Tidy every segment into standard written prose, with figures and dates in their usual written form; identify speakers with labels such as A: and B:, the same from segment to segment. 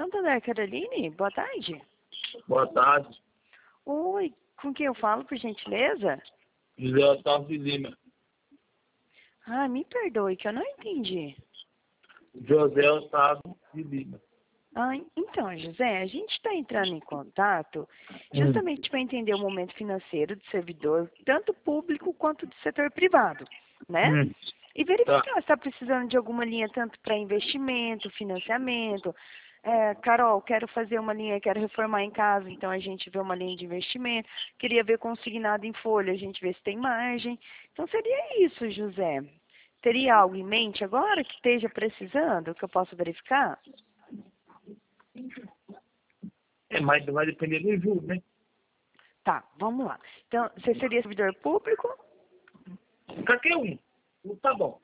A: Santander, Caroline, boa tarde.
B: Boa tarde.
A: Oi, com quem eu falo, por gentileza?
B: José Otávio de Lima.
A: Ah, me perdoe, que eu não entendi.
B: José Otávio de Lima.
A: Ah, então, José, a gente está entrando em contato justamente para entender o momento financeiro do servidor, tanto público quanto do setor privado, né? E verificar se está precisando de alguma linha tanto para investimento, financiamento. Carol, quero fazer uma linha, quero reformar em casa, então a gente vê uma linha de investimento. Queria ver consignado em folha, a gente vê se tem margem. Então seria isso, José. Teria algo em mente agora que esteja precisando, que eu possa verificar?
B: Mas vai depender do juro, né?
A: Tá, vamos lá. Então, você seria servidor público?
B: Qualquer um. Tá bom.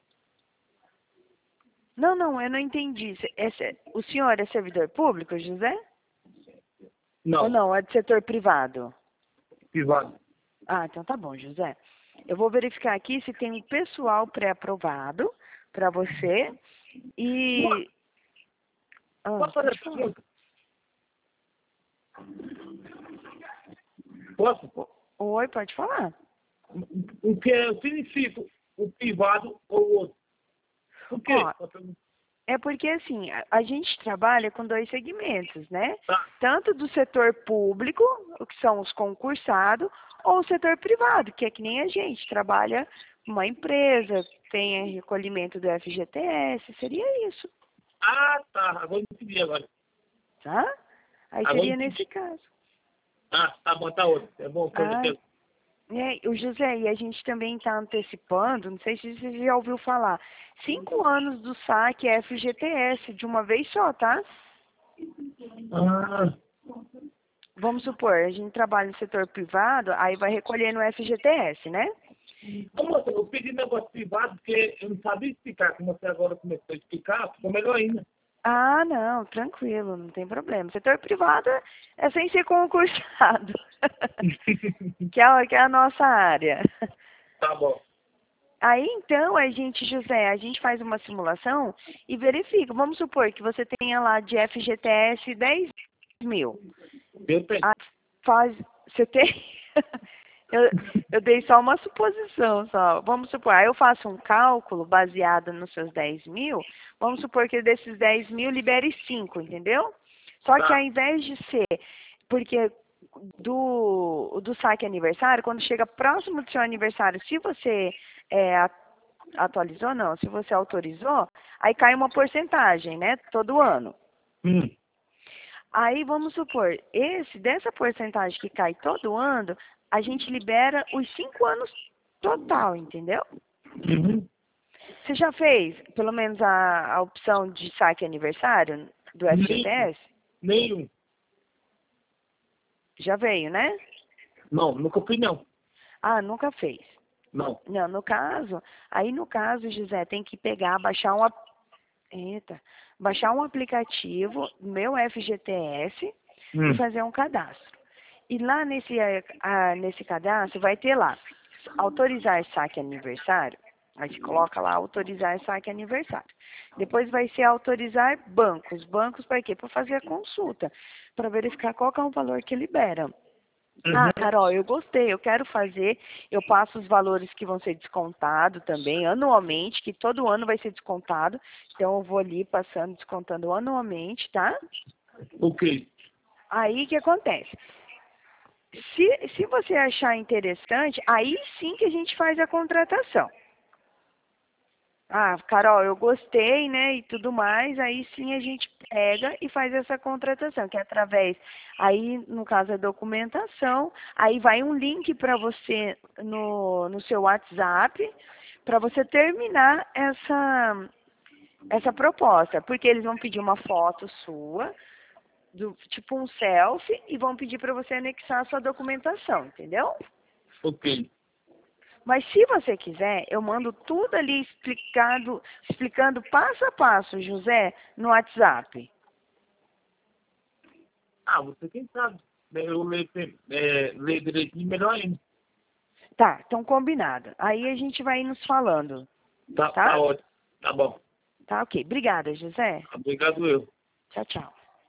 A: Não, eu não entendi. O senhor é servidor público, José?
B: Não.
A: Ou não, é do setor privado?
B: Privado.
A: Ah, então tá bom, José. Eu vou verificar aqui se tem um pessoal pré-aprovado para você e...
B: Posso fazer
A: pode
B: a
A: falar.
B: pergunta? Posso?
A: Oi, pode falar.
B: O que significa o privado ou o outro? Por quê?
A: Ó, é porque, assim, a gente trabalha com dois segmentos, né?
B: Tá.
A: Tanto do setor público, o que são os concursados, ou o setor privado, que é que nem a gente, trabalha uma empresa, tem recolhimento do FGTS, seria isso,
B: Ah, tá. Agora eu entendi agora.
A: tá? Aí
B: Agora
A: seria
B: eu entendi.
A: nesse caso.
B: Ah, tá bom, tá outro. É bom, foi
A: Ah,
B: Deus.
A: o José, e a gente também está antecipando, não sei se você já ouviu falar, 5 anos do saque FGTS de uma vez só, tá?
B: Ah,
A: Vamos supor, a gente trabalha no setor privado, aí vai recolhendo o FGTS, né?
B: como você, eu pedi negócio privado porque eu não sabia explicar. Como você agora começou a explicar, ficou melhor ainda.
A: Ah, não, tranquilo, não tem problema. Setor privado é sem ser concursado, que é a nossa área.
B: Tá bom.
A: Aí, então, José, a gente faz uma simulação e verifica. Vamos supor que você tenha lá de FGTS 10 mil.
B: Eu tenho.
A: Aí você tem? Eu dei só uma suposição, só. Vamos supor, aí eu faço um cálculo baseado nos seus 10 mil, vamos supor que desses 10 mil libere 5, entendeu? Só que
B: Tá.
A: ao invés de ser, porque do saque aniversário, quando chega próximo do seu aniversário, se você atualizou, não, se você autorizou, aí cai uma porcentagem, né, todo ano. Aí vamos supor, dessa porcentagem que cai todo ano, a gente libera os 5 anos total, entendeu?
B: Uhum.
A: Você já fez, pelo menos, a opção de saque aniversário do FGTS?
B: Nenhum.
A: Já veio, né?
B: Não, nunca fui não.
A: Ah, nunca fez.
B: Não.
A: Não, no caso, José, tem que pegar, baixar um aplicativo, meu FGTS, e fazer um cadastro. E lá nesse cadastro vai ter lá, autorizar saque aniversário. Aí você coloca lá, autorizar saque aniversário. Depois vai ser autorizar bancos. Bancos para quê? Para fazer a consulta, para verificar qual que é o valor que libera. Ah, Carol, eu gostei, eu quero fazer, eu passo os valores que vão ser descontados também, anualmente, que todo ano vai ser descontado. Então, eu vou ali passando, descontando anualmente, tá?
B: Ok.
A: Aí, o que acontece? Se você achar interessante, aí sim que a gente faz a contratação. Ah, Carol, eu gostei, né, e tudo mais, aí sim a gente pega e faz essa contratação, que é através, aí no caso a documentação, aí vai um link para você no seu WhatsApp, para você terminar essa proposta, porque eles vão pedir uma foto sua, tipo um selfie, e vão pedir para você anexar a sua documentação, entendeu?
B: Ok.
A: Mas se você quiser, eu mando tudo ali explicando passo a passo, José, no WhatsApp.
B: Ah, você quem sabe. Eu leio direitinho melhor ainda.
A: Tá, então combinado. Aí a gente vai nos falando,
B: Tá
A: tá?
B: ótimo. Tá bom.
A: Tá, ok. Obrigada, José.
B: Obrigado eu.
A: Tchau, tchau.